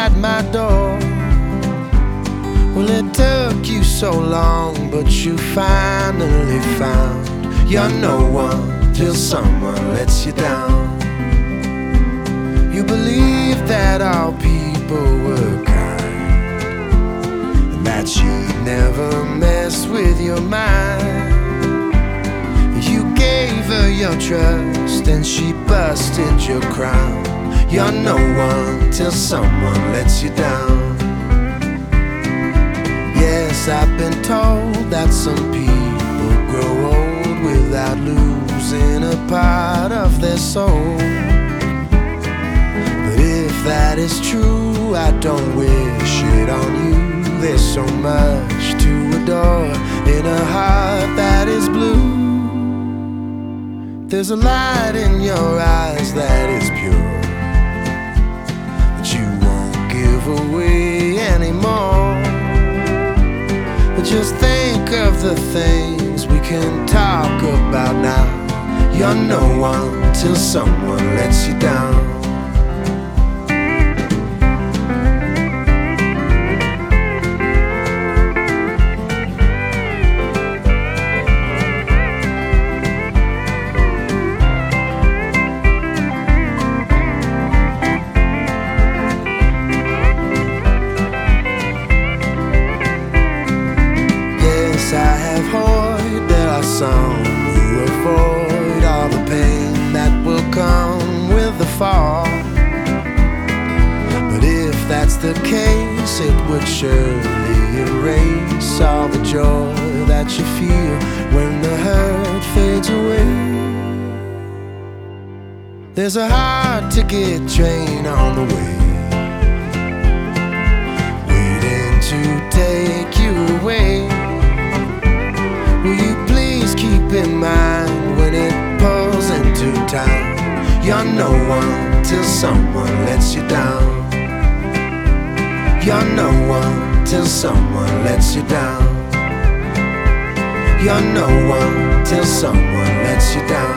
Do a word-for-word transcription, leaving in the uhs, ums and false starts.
at my door. Well, it took you so long, but you finally found you're no one till someone lets you down. You believe that all people were kind, and that she'd never mess with your mind. You gave her your trust and she busted your crown. You're no one till someone lets you down. Yes, I've been told that some people grow old without losing a part of their soul. But if that is true, I don't wish it on you. There's so much to adore in a heart that is blue. There's a light in your eyes that is pure, that you won't give away anymore. But just think of the things we can talk about now. You're no one till someone lets you down. I have heard there are some who avoid all the pain that will come with the fall. But if that's the case, it would surely erase all the joy that you feel when the hurt fades away. There's a hard-to-get train on the way, waiting to take you away. Will you please keep in mind when it pulls into town, you're no one till someone lets you down. You're no one till someone lets you down. You're no one till someone lets you down.